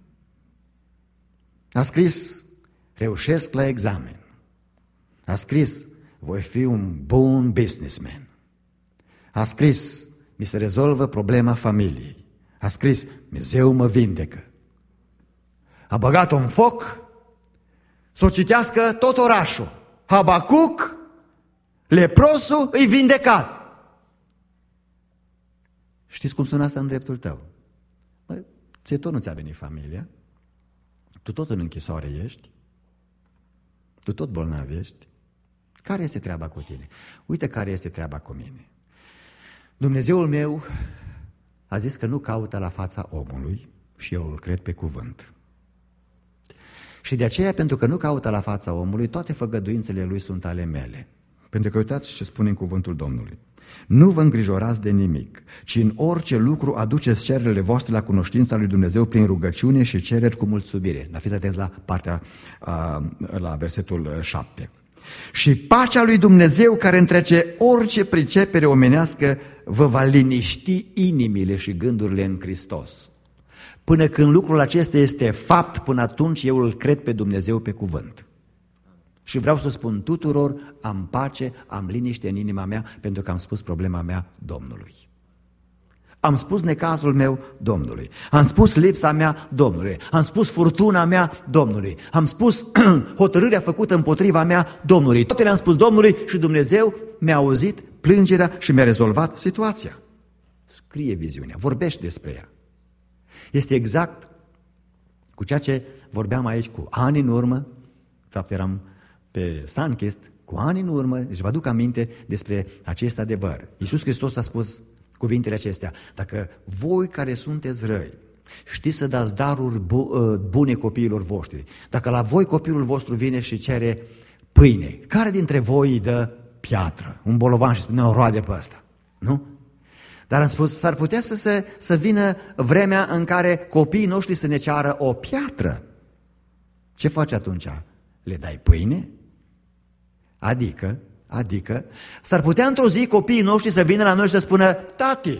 A scris, reușesc la examen. A scris, voi fi un bun businessman. A scris, mi se rezolvă problema familiei. A scris, Dumnezeu mă vindecă. A băgat-o în foc, să o citească tot orașul. Habacuc, leprosul, îi vindecat. Știți cum sună asta în dreptul tău? Bă, ție tot nu ți-a venit familia, tu tot în închisoare ești, tu tot bolnav ești. Care este treaba cu tine? Uite care este treaba cu mine. Dumnezeul meu a zis că nu caută la fața omului și eu îl cred pe cuvânt. Și de aceea, pentru că nu caută la fața omului, toate făgăduințele lui sunt ale mele. Pentru că uitați ce spune în cuvântul Domnului. Nu vă îngrijorați de nimic, ci în orice lucru aduceți cererile voastre la cunoștința lui Dumnezeu prin rugăciune și cereri cu mulțumire. Dar fiți atenți la partea, la versetul șapte. Și pacea lui Dumnezeu, care întrece orice pricepere omenească, vă va liniști inimile și gândurile în Hristos. Până când lucrul acesta este fapt, până atunci eu îl cred pe Dumnezeu pe cuvânt. Și vreau să spun tuturor, am pace, am liniște în inima mea, pentru că am spus problema mea Domnului. Am spus necazul meu Domnului. Am spus lipsa mea Domnului. Am spus furtuna mea Domnului. Am spus hotărârea făcută împotriva mea Domnului. Toate le-am spus Domnului și Dumnezeu mi-a auzit plângerea și mi-a rezolvat situația. Scrie viziunea, vorbește despre ea. Este exact cu ceea ce vorbeam aici cu ani în urmă, de fapt eram pe Sunkist, cu ani în urmă, deci vă aduc aminte despre acest adevăr. Iisus Hristos a spus cuvintele acestea, dacă voi care sunteți răi știți să dați daruri bune copiilor voștri, dacă la voi copilul vostru vine și cere pâine, care dintre voi îi dă piatră? Un bolovan și spune, o roade pe ăsta, nu? Dar am spus, s-ar putea să, se, să vină vremea în care copiii noștri să ne ceară o piatră. Ce faci atunci? Le dai pâine? Adică, adică, s-ar putea într-o zi copiii noștri să vină la noi și să spună: tati,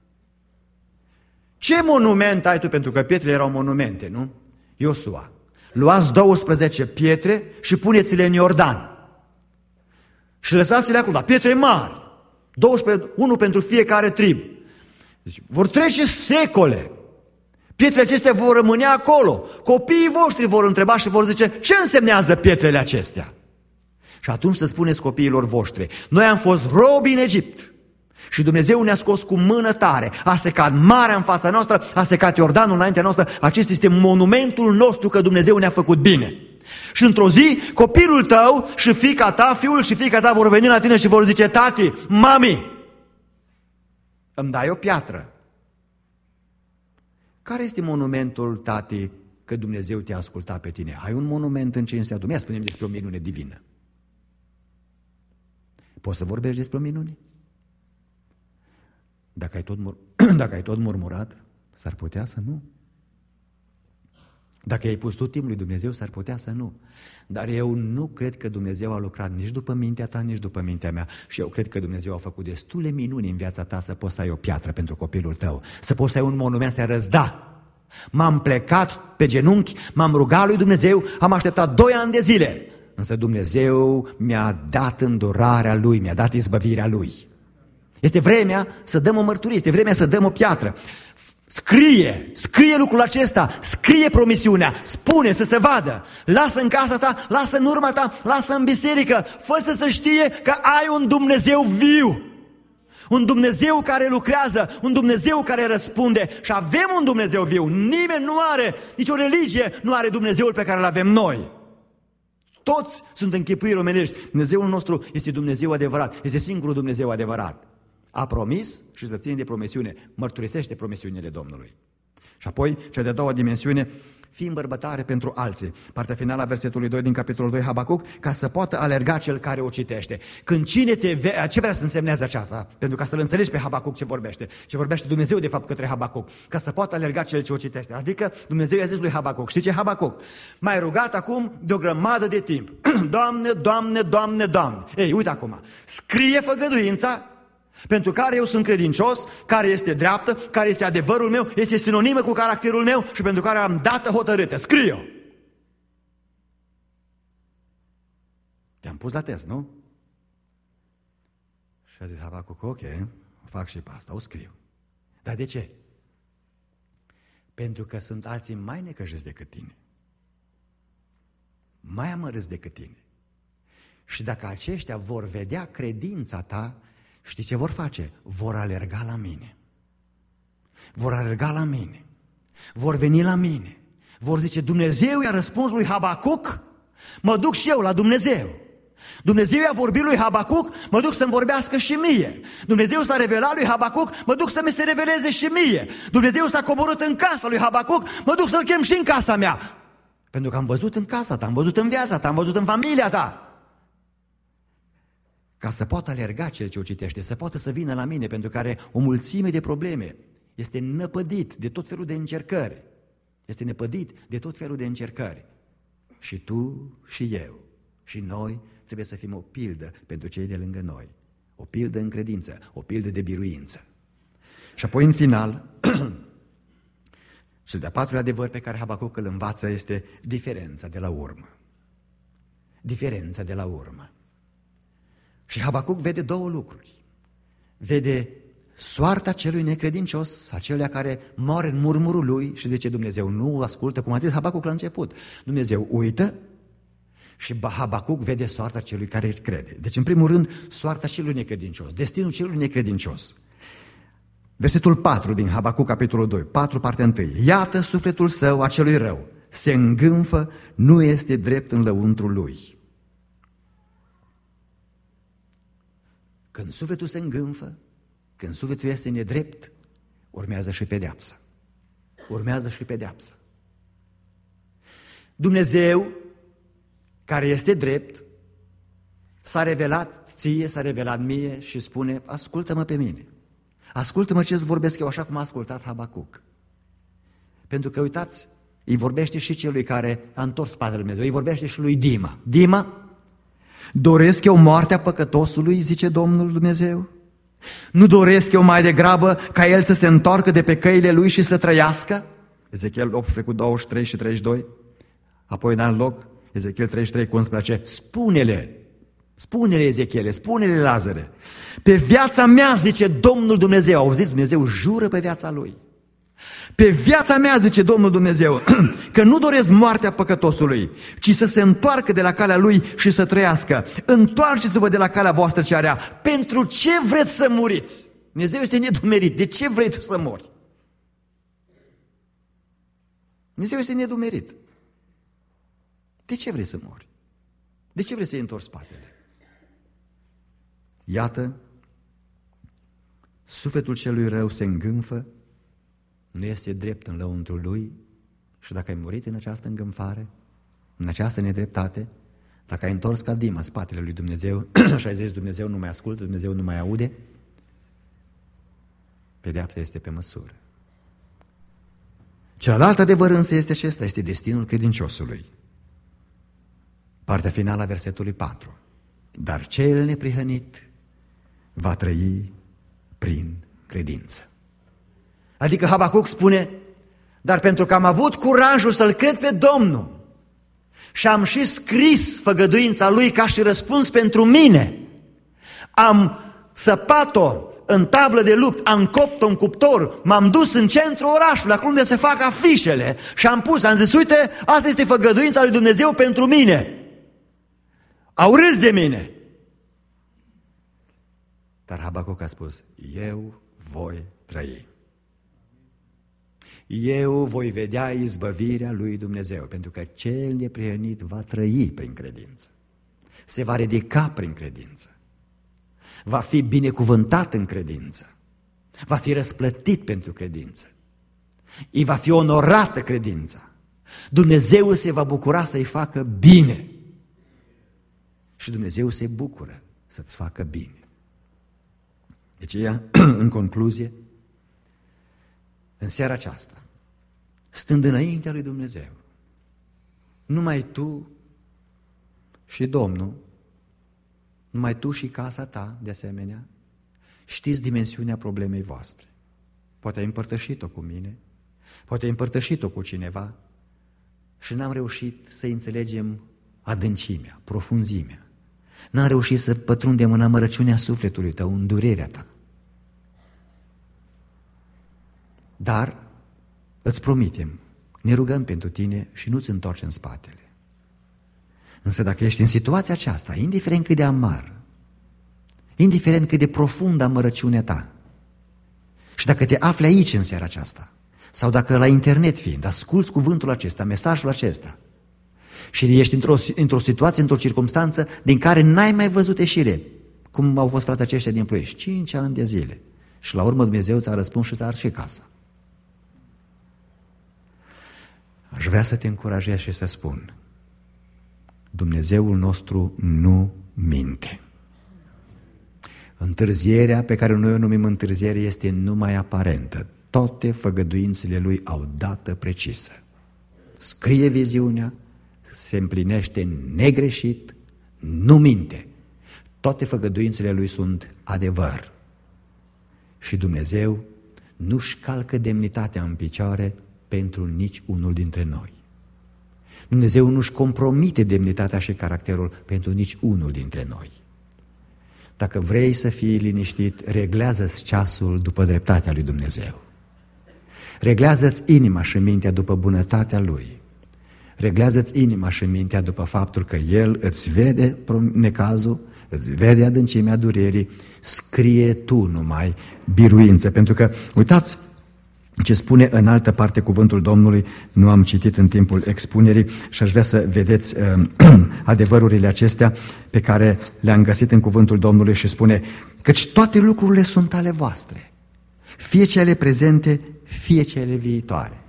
ce monument ai tu? Pentru că pietrele erau monumente, nu? Iosua, luați douăsprezece pietre și puneți-le în Iordan. Și lăsați-le acolo, dar pietre mari, douăsprezece, unul pentru fiecare trib. Deci, vor trece secole. Pietrele acestea vor rămâne acolo. Copiii voștri vor întreba și vor zice: ce însemnează pietrele acestea? Și atunci să spuneți copiilor voștri: noi am fost robi în Egipt și Dumnezeu ne-a scos cu mână tare, a secat marea în fața noastră, a secat Iordanul înaintea noastră. Acesta este monumentul nostru că Dumnezeu ne-a făcut bine. Și într-o zi copilul tău și fiica ta, fiul și fiica ta vor veni la tine și vor zice: tati, mami, îmi dai o piatră. Care este monumentul, tati, că Dumnezeu te-a ascultat pe tine? Ai un monument în cinstea Dumnezeu? Spunem despre o minune divină. Poți să vorbești despre o minune? Dacă ai tot, mur... Dacă ai tot murmurat, s-ar putea să nu. Dacă ai pus tot timpul lui Dumnezeu, s-ar putea să nu. Dar eu nu cred că Dumnezeu a lucrat nici după mintea ta, nici după mintea mea. Și eu cred că Dumnezeu a făcut destule minuni în viața ta să poți să ai o piatră pentru copilul tău, să poți să ai un monument, să arăți: da, m-am plecat pe genunchi, m-am rugat lui Dumnezeu, am așteptat doi ani de zile, însă Dumnezeu mi-a dat îndurarea Lui, mi-a dat izbăvirea Lui. Este vremea să dăm o mărturie, este vremea să dăm o piatră. Scrie, scrie lucrul acesta, scrie promisiunea, spune să se vadă, lasă în casa ta, lasă în urma ta, lasă în biserică, fă să se știe că ai un Dumnezeu viu, un Dumnezeu care lucrează, un Dumnezeu care răspunde. Și avem un Dumnezeu viu. Nimeni nu are, nicio religie nu are Dumnezeul pe care îl avem noi. Toți sunt închipuiri omenești. Dumnezeul nostru este Dumnezeu adevărat, este singurul Dumnezeu adevărat. A promis și să ține de promisiune, mărturisește promisiunile Domnului. Și apoi, cea de-a doua dimensiune, fii îmbărbătare pentru alții. Partea finală a versetului doi din capitolul doi Habacuc, ca să poată alerga cel care o citește. Când cine te ve... Ce vrea să însemnează aceasta? Pentru ca să-l înțelegi pe Habacuc ce vorbește. Ce vorbește Dumnezeu de fapt către Habacuc. Ca să poată alerga cel ce o citește. Adică Dumnezeu i-a zis lui Habacuc: știi ce, Habacuc? M-ai rugat acum de o grămadă de timp. Doamne, Doamne, Doamne, Doamne. Ei, uite acum, scrie făgăduința pentru care eu sunt credincios, care este dreaptă, care este adevărul meu, este sinonimă cu caracterul meu și pentru care am dată hotărâtă. Scrie-o! Te-am pus la test, nu? Și a zis Habacuc: ok, o fac și pe asta, o scriu. Dar de ce? Pentru că sunt alții mai necăjiți decât tine, mai amărâți decât tine. Și dacă aceștia vor vedea credința ta, știi ce vor face? Vor alerga la mine. Vor alerga la mine. Vor veni la mine. Vor zice: Dumnezeu i-a răspuns lui Habacuc, mă duc și eu la Dumnezeu. Dumnezeu i-a vorbit lui Habacuc, mă duc să-mi vorbească și mie. Dumnezeu s-a revelat lui Habacuc, mă duc să mi se reveleze și mie. Dumnezeu s-a coborât în casa lui Habacuc, mă duc să-l chem și în casa mea. Pentru că am văzut în casa ta, am văzut în viața ta, am văzut în familia ta. Ca să poată alerga cel ce o citește, să poată să vină la mine, pentru că are o mulțime de probleme. Este năpădit de tot felul de încercări. Este năpădit de tot felul de încercări. Și tu și eu și noi trebuie să fim o pildă pentru cei de lângă noi. O pildă în credință, o pildă de biruință. Și apoi în final, cel de-a patrulea adevăr pe care Habacuc îl învață este diferența de la urmă. Diferența de la urmă. Și Habacuc vede două lucruri. Vede soarta celui necredincios, acelea care moare în murmurul lui și zice: Dumnezeu nu ascultă, cum a zis Habacuc la început. Dumnezeu uită și Habacuc vede soarta celui care crede. Deci, în primul rând, soarta celui necredincios, destinul celui necredincios. Versetul patru din Habacuc, capitolul doi, patru, partea întâi. Iată sufletul său acelui rău, se îngânfă, nu este drept în lăuntrul lui. Când sufletul se îngânfă, când sufletul este nedrept, urmează și pedeapsa. Urmează și pedeapsa. Dumnezeu, care este drept, s-a revelat ție, s-a revelat mie și spune: ascultă-mă pe mine. Ascultă-mă ce îți vorbesc eu, așa cum a ascultat Habacuc. Pentru că, uitați, îi vorbește și celui care a întors spatele lui Dumnezeu, îi vorbește și lui Dima. Dima, doresc eu moartea păcătosului, zice Domnul Dumnezeu? Nu doresc eu mai degrabă ca el să se întoarcă de pe căile lui și să trăiască? Ezechiel optsprezece cu douăzeci și trei și treizeci și doi. Apoi în alt loc, Ezechiel treizeci și trei cu unsprezece. Spune-le, spune-le Ezechiele, spune-le Lazare, pe viața mea, zice Domnul Dumnezeu, auziți, Dumnezeu jură pe viața lui. Pe viața mea, zice Domnul Dumnezeu, că nu doresc moartea păcătosului, ci să se întoarcă de la calea lui și să trăiască. Întoarceți-vă de la calea voastră cea rea. Pentru ce vreți să muriți? Dumnezeu este nedumerit. De ce vrei tu să mori? Dumnezeu este nedumerit. De ce vrei să mori? De ce vrei să-i întorci spatele? Iată, sufletul celui rău se îngânfă, nu este drept în lăuntrul lui și dacă ai murit în această îngânfare, în această nedreptate, dacă ai întors ca Dima spatele lui Dumnezeu și ai zis Dumnezeu nu mai ascultă, Dumnezeu nu mai aude, pedeapsa este pe măsură. Celălalt adevăr însă este acesta, este destinul credinciosului. Partea finală a versetului patru. Dar cel neprihănit va trăi prin credință. Adică Habacuc spune, dar pentru că am avut curajul să-L cred pe Domnul și am și scris făgăduința Lui ca și răspuns pentru mine, am săpat-o în tablă de lupt, am copt-o în cuptor, m-am dus în centrul orașului, acolo unde se fac afișele și am pus, am zis, uite, asta este făgăduința lui Dumnezeu pentru mine. Au râs de mine. Dar Habacuc a spus, eu voi trăi. Eu voi vedea izbăvirea lui Dumnezeu, pentru că cel neprihănit va trăi prin credință. Se va ridica prin credință. Va fi binecuvântat în credință. Va fi răsplătit pentru credință. Îi va fi onorată credința. Dumnezeu se va bucura să-i facă bine. Și Dumnezeu se bucură să-ți facă bine. Deci, în concluzie, în seara aceasta, stând înaintea lui Dumnezeu, numai tu și Domnul, numai tu și casa ta, de asemenea, știți dimensiunea problemei voastre. Poate ai împărtășit-o cu mine, poate ai împărtășit-o cu cineva și n-am reușit să înțelegem adâncimea, profunzimea. N-am reușit să pătrundem în amărăciunea sufletului tău, în durerea ta. Dar îți promitem, ne rugăm pentru tine și nu-ți întorci în spatele. Însă dacă ești în situația aceasta, indiferent cât de amar, indiferent cât de profundă amărăciunea ta, și dacă te afli aici în seara aceasta, sau dacă la internet fiind, asculți cuvântul acesta, mesajul acesta, și ești într-o, într-o situație, într-o circunstanță din care n-ai mai văzut ieșire, cum au fost frații aceștia din Ploiești, cinci ani de zile, și la urmă Dumnezeu ți-a răspuns și ți-a ars și casa. Aș vrea să te încurajez și să spun, Dumnezeul nostru nu minte. Întârzierea pe care noi o numim întârziere este numai aparentă. Toate făgăduințele Lui au dată precisă. Scrie viziunea, se împlinește negreșit, nu minte. Toate făgăduințele Lui sunt adevăr. Și Dumnezeu nu-și calcă demnitatea în picioare pentru nici unul dintre noi. Dumnezeu nu-și compromite demnitatea și caracterul pentru nici unul dintre noi. Dacă vrei să fii liniștit, reglează-ți ceasul după dreptatea lui Dumnezeu. Reglează-ți inima și mintea după bunătatea Lui. Reglează-ți inima și mintea după faptul că El îți vede necazul, îți vede adâncimea durerii, scrie tu numai biruință. Pentru că, uitați ce spune în altă parte cuvântul Domnului, nu am citit în timpul expunerii și aș vrea să vedeți uh, adevărurile acestea pe care le-am găsit în cuvântul Domnului și spune, căci toate lucrurile sunt ale voastre, fie cele prezente, fie cele viitoare.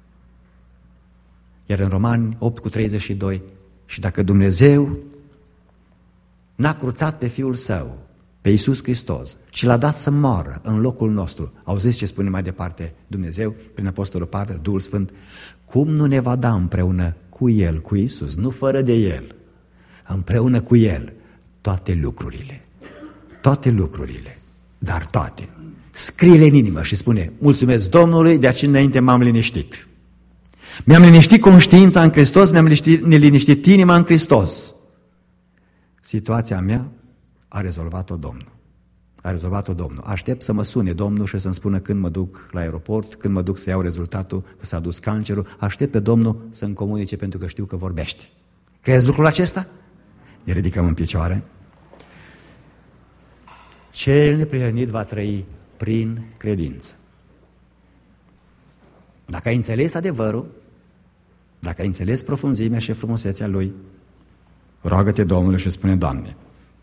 Iar în Romani opt cu treizeci și doi, și dacă Dumnezeu n-a cruțat pe Fiul Său, pe Iisus Hristos, ci l-a dat să moară în locul nostru. Auziți ce spune mai departe Dumnezeu prin Apostolul Pavel, Duhul Sfânt? Cum nu ne va da împreună cu El, cu Iisus, nu fără de El, împreună cu El, toate lucrurile, toate lucrurile, dar toate. Scrie-le în inimă și spune, mulțumesc Domnului, de aici înainte m-am liniștit. Mi-am liniștit conștiința în Hristos, mi-am liniștit, liniștit inima în Hristos. Situația mea a rezolvat-o Domnul. A rezolvat-o Domnul. Aștept să mă sune Domnul și să-mi spună când mă duc la aeroport, când mă duc să iau rezultatul, că s-a dus cancerul. Aștept pe Domnul să-mi comunice pentru că știu că vorbește. Crezi lucrul acesta? Ne ridicăm în picioare. Cel neprihănit va trăi prin credință. Dacă ai înțeles adevărul, dacă ai înțeles profunzimea și frumusețea Lui, roagă-te Domnului și spune, Doamne,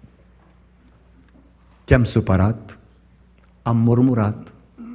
te-am supărat, am murmurat,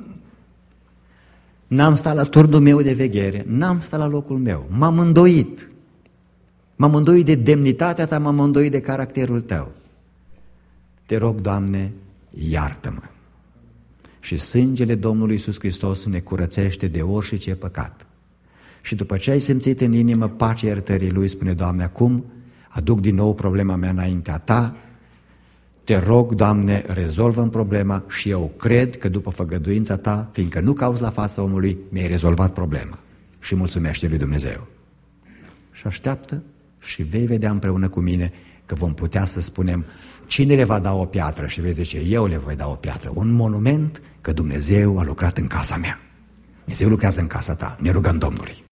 n-am stat la turnul meu de veghere, n-am stat la locul meu, m-am îndoit, m-am îndoit de demnitatea Ta, m-am îndoit de caracterul Tău. Te rog, Doamne, iartă-mă. Și sângele Domnului Iisus Hristos ne curățește de orice păcat. Și după ce ai simțit în inimă pacea iertării Lui, spune, Doamne, acum aduc din nou problema mea înaintea Ta, te rog, Doamne, rezolvă-mi problema și eu cred că după făgăduința Ta, fiindcă nu cauți la fața omului, mi-ai rezolvat problema. Și mulțumește lui Dumnezeu. Și așteaptă și vei vedea împreună cu mine că vom putea să spunem, cine le va da o piatră? Și vei zice, eu le voi da o piatră. Un monument că Dumnezeu a lucrat în casa mea. Dumnezeu lucrează în casa ta. Ne rugăm Domnului.